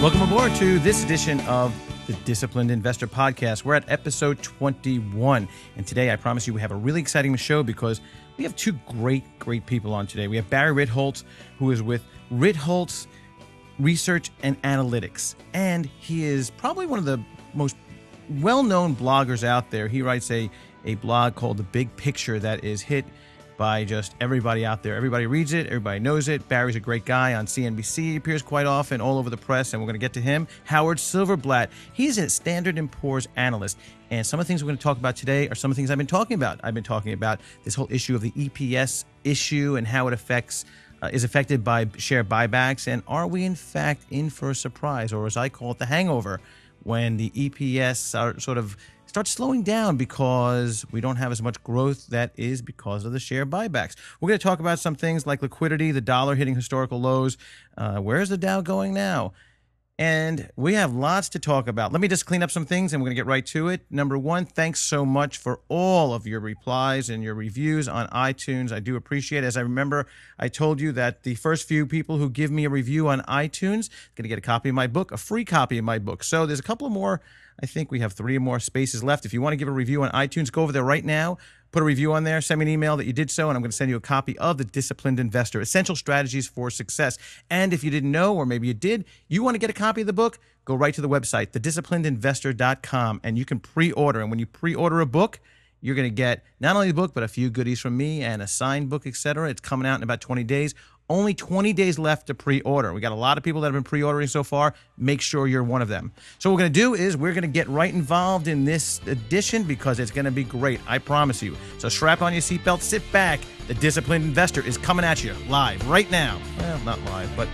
Welcome aboard to this edition of the Disciplined Investor Podcast. We're at episode 21. And today, I promise you, we have a really exciting show because we have two great people on today. We have Barry Ritholtz, who is with Ritholtz Research and Analytics. And he is probably one of the most well-known bloggers out there. He writes a blog called The Big Picture that is hit by just everybody out there. Everybody reads it. Everybody knows it. Barry's a great guy on CNBC. He appears quite often all over the press, and we're going to get to him. Howard Silverblatt. He's a Standard & Poor's analyst, and some of the things we're going to talk about today are some of the things I've been talking about. I've been talking about this whole issue of the EPS issue and how it is affected by share buybacks, and are we in fact in for a surprise, or as I call it, the hangover, when the EPS starts slowing down because we don't have as much growth that is because of the share buybacks. We're going to talk about some things like liquidity, the dollar hitting historical lows. Where's the Dow going now? And we have lots to talk about. Let me just clean up some things and we're going to get right to it. Number one, thanks so much for all of your replies and your reviews on iTunes. I do appreciate it. As I remember, I told you that the first few people who give me a review on iTunes are going to get a copy of my book, a free copy of my book. So there's a couple of more. I think we have 3 more spaces left. If you want to give a review on iTunes, go over there right now. Put a review on there. Send me an email that you did so, and I'm going to send you a copy of The Disciplined Investor, Essential Strategies for Success. And if you didn't know, or maybe you did, you want to get a copy of the book, go right to the website, thedisciplinedinvestor.com, and you can pre-order. And when you pre-order a book, you're going to get not only the book, but a few goodies from me and a signed book, etc. It's coming out in about 20 days. Only 20 days left to pre-order. We got a lot of people that have been pre-ordering so far. Make sure you're one of them. So what we're going to do is we're going to get right involved in this edition because it's going to be great. I promise you. So strap on your seatbelt, sit back. The Disciplined Investor is coming at you live right now. Well, not live, but...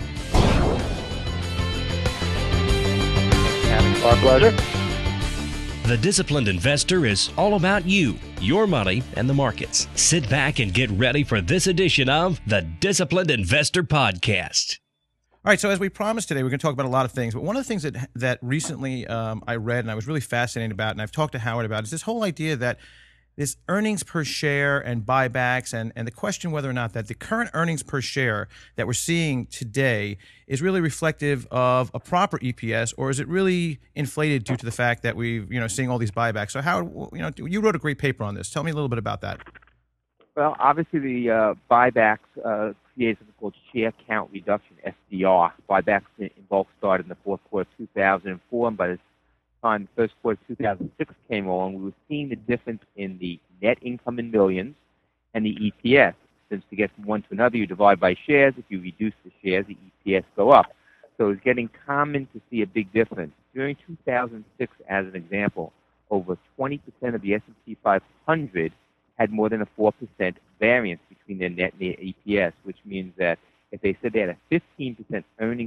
Our pleasure. The Disciplined Investor is all about you, your money, and the markets. Sit back and get ready for this edition of the Disciplined Investor Podcast. All right, so as we promised today, we're going to talk about a lot of things. But one of the things that recently I read and I was really fascinated about, and I've talked to Howard about, is this whole idea that this earnings per share and buybacks and the question whether or not that the current earnings per share that we're seeing today is really reflective of a proper EPS, or is it really inflated due to the fact that we've, seeing all these buybacks? So Howard, you wrote a great paper on this. Tell me a little bit about that. Well, obviously the buybacks create something called share count reduction, SDR. Buybacks in bulk started in the fourth quarter of 2004, and by the time the first quarter of 2006 came along, we were seeing the difference in the net income in millions and the EPS. Since to get from one to another, you divide by shares. If you reduce the shares, the EPS go up. So it's getting common to see a big difference. During 2006, as an example, over 20% of the S&P 500 had more than a 4% variance between their net and their EPS, which means that if they said they had a 15% earnings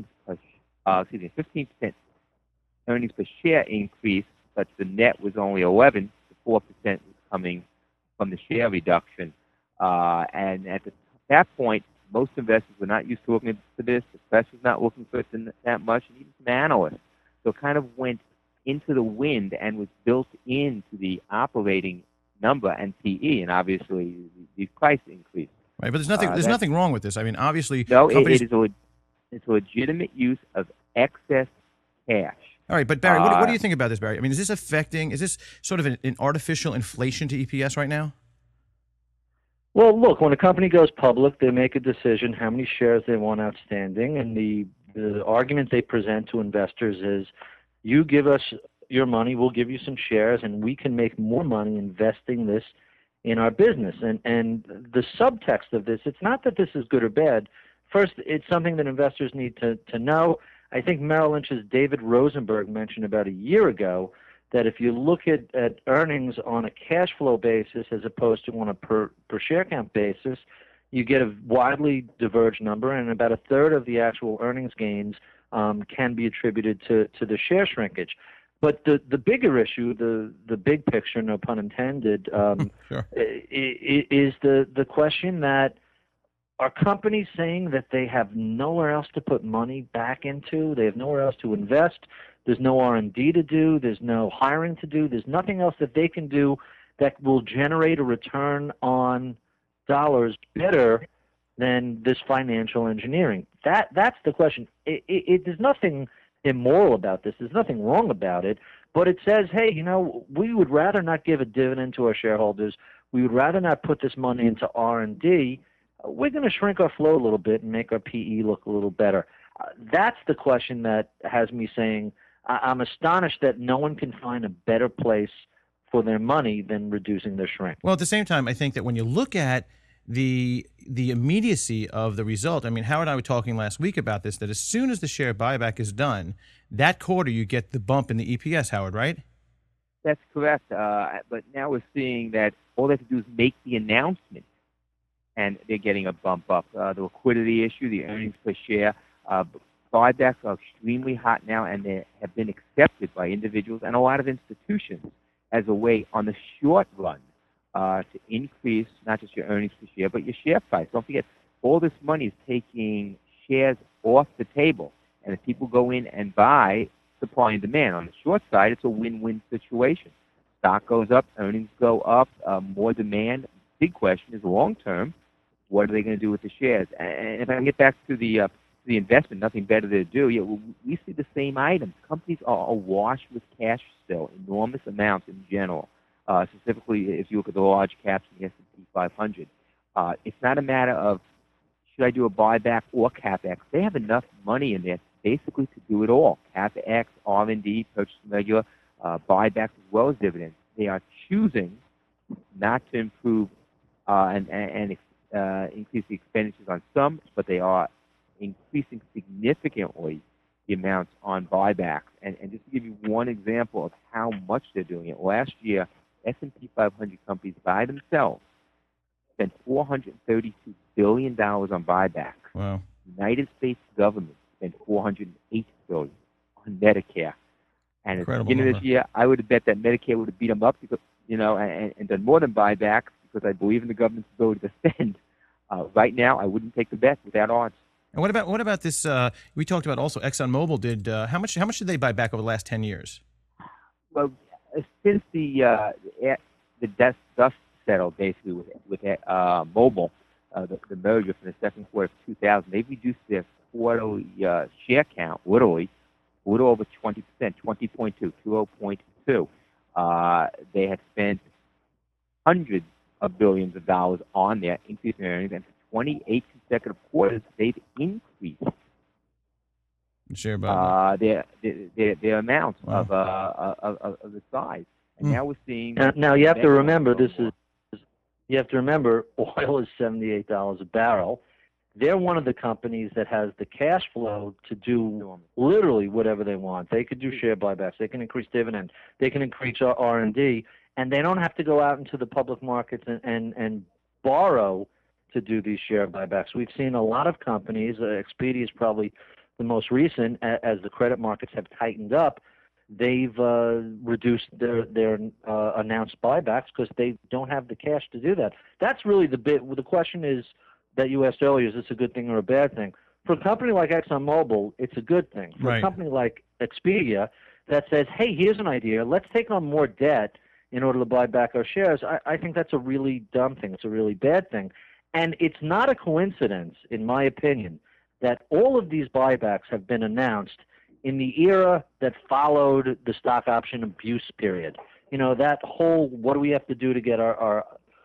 per share increase, but the net was only 11, the 4% was coming from the share reduction. And at that point, most investors were not used to looking for this. The press was not looking for it that much, and even some analysts. So it kind of went into the wind and was built into the operating number and PE, and obviously the price increase. Right, but there's nothing wrong with this. I mean, obviously, no, companies... it's a legitimate use of excess cash. All right, but Barry, what do you think about this, Barry? I mean, is this sort of an artificial inflation to EPS right now? Well, look, when a company goes public, they make a decision how many shares they want outstanding, and the argument they present to investors is, you give us your money, we'll give you some shares, and we can make more money investing this in our business. And the subtext of this, it's not that this is good or bad. First, it's something that investors need to know. I think Merrill Lynch's David Rosenberg mentioned about a year ago that if you look at earnings on a cash flow basis as opposed to on a per share count basis, you get a widely diverged number, and about a third of the actual earnings gains can be attributed to the share shrinkage. But the bigger issue, the big picture, no pun intended, Sure. is the question that, are companies saying that they have nowhere else to put money back into? They have nowhere else to invest. There's no R&D to do. There's no hiring to do. There's nothing else that they can do that will generate a return on dollars better than this financial engineering. That's the question. There's nothing immoral about this. There's nothing wrong about it, but it says, hey, we would rather not give a dividend to our shareholders. We would rather not put this money into R&D. We're going to shrink our flow a little bit and make our PE look a little better. That's the question that has me saying I'm astonished that no one can find a better place for their money than reducing their shrink. Well, at the same time, I think that when you look at the immediacy of the result, I mean, Howard and I were talking last week about this, that as soon as the share buyback is done, that quarter you get the bump in the EPS, Howard, right? That's correct. But now we're seeing that all they have to do is make the announcement, and they're getting a bump up. The liquidity issue, the earnings per share, buybacks are extremely hot now, and they have been accepted by individuals and a lot of institutions as a way on the short run to increase not just your earnings per share, but your share price. Don't forget, all this money is taking shares off the table. And if people go in and buy, supply and demand. On the short side, it's a win-win situation. Stock goes up, earnings go up, more demand. Big question is long-term, what are they going to do with the shares? And if I can get back to the investment, nothing better to do. Yeah, we see the same items. Companies are awash with cash still, enormous amounts in general. Specifically, if you look at the large caps in the S&P 500, it's not a matter of should I do a buyback or CapEx. They have enough money in there basically to do it all. CapEx, R&D, purchase regular, buybacks as well as dividends. They are choosing not to improve and increase the expenditures on some, but they are increasing significantly the amounts on buybacks. And just to give you one example of how much they're doing it, last year, S&P 500 companies by themselves spent $432 billion on buybacks. Wow. United States government spent $408 billion on Medicare. And at the beginning of this year, I would have bet that Medicare would have beat them up because, and done more than buybacks because I believe in the government's ability to spend. Right now, I wouldn't take the bet without odds. And what about this? We talked about also ExxonMobil did. How much did they buy back over the last 10 years? Well, since the dust settled basically with Mobil, the merger from the second quarter of 2000, they've reduced their quarterly share count literally a little over 20%, 20.2. They had spent hundreds of billions of dollars on their increase in earnings, and for 28 consecutive quarters, they've increased share buyback. their amount Wow. of the size. And now we're seeing. Now you have to remember you have to remember oil is $78 a barrel. They're one of the companies that has the cash flow to do literally whatever they want. They could do share buybacks. They can increase dividends. They can increase R&D, and they don't have to go out into the public markets and borrow to do these share buybacks. We've seen a lot of companies. Expedia is probably the most recent. As the credit markets have tightened up, they've reduced their announced buybacks because they don't have the cash to do that. That's really the bit. The question is that you asked earlier: is this a good thing or a bad thing? For a company like ExxonMobil, it's a good thing. For Right. a company like Expedia that says, "Hey, here's an idea. Let's take on more debt in order to buy back our shares," I think that's a really dumb thing. It's a really bad thing. And it's not a coincidence, in my opinion, that all of these buybacks have been announced in the era that followed the stock option abuse period. That whole what do we have to do to get our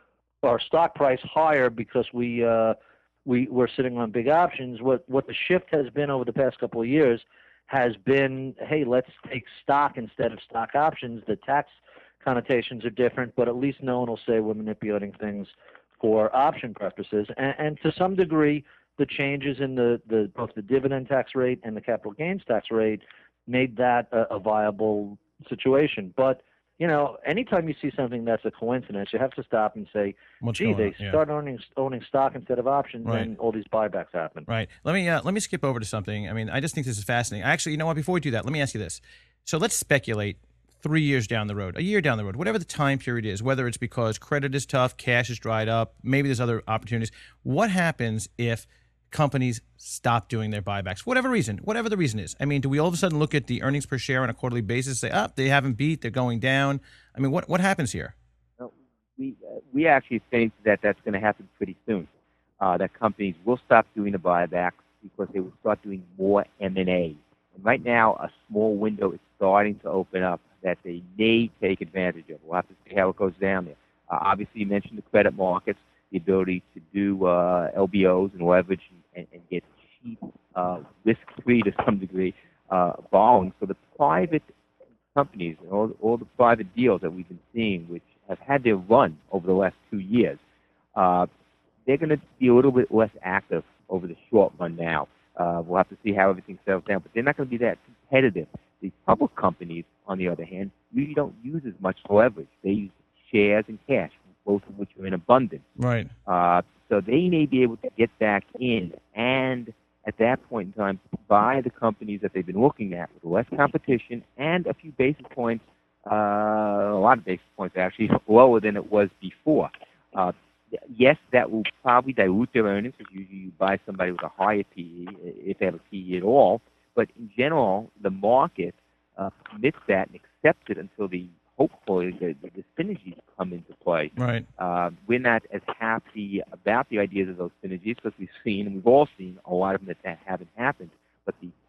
stock price higher because we're sitting on big options. What the shift has been over the past couple of years has been, hey, let's take stock instead of stock options. The tax connotations are different, but at least no one will say we're manipulating things for option purposes. And to some degree, the changes in both the dividend tax rate and the capital gains tax rate made that a viable situation. But anytime you see something that's a coincidence, you have to stop and say, What's gee, going they on? Yeah. start owning stock instead of options, Right. and all these buybacks happen. Right. Let me skip over to something. I mean, I just think this is fascinating. Actually, you know what? Before we do that, let me ask you this. So let's speculate 3 years down the road, a year down the road, whatever the time period is, whether it's because credit is tough, cash is dried up, maybe there's other opportunities. What happens if companies stop doing their buybacks, whatever the reason is? I mean, do we all of a sudden look at the earnings per share on a quarterly basis, say, they haven't beat, they're going down? I mean, what happens here? We actually think that that's going to happen pretty soon. That companies will stop doing the buybacks because they will start doing more M&A. And right now, a small window is starting to open up that they may take advantage of. We'll have to see how it goes down there. Obviously, you mentioned the credit markets, the ability to do LBOs and leverage and get cheap, risk-free to some degree, borrowing. So the private companies and all the private deals that we've been seeing, which have had their run over the last 2 years, they're going to be a little bit less active over the short run now. We'll have to see how everything settles down, but they're not going to be that competitive. The public companies, on the other hand, really don't use as much leverage. They use shares and cash, both of which are in abundance. Right. So they may be able to get back in and, at that point in time, buy the companies that they've been looking at with less competition and a few basis points, a lot of basis points actually, lower than it was before. Yes, that will probably dilute their earnings because usually you buy somebody with a higher PE, if they have a PE at all. But in general, the market permits that and accepts it until hopefully the synergies come into play. Right. We're not as happy about the ideas of those synergies because we've all seen a lot of them that haven't happened.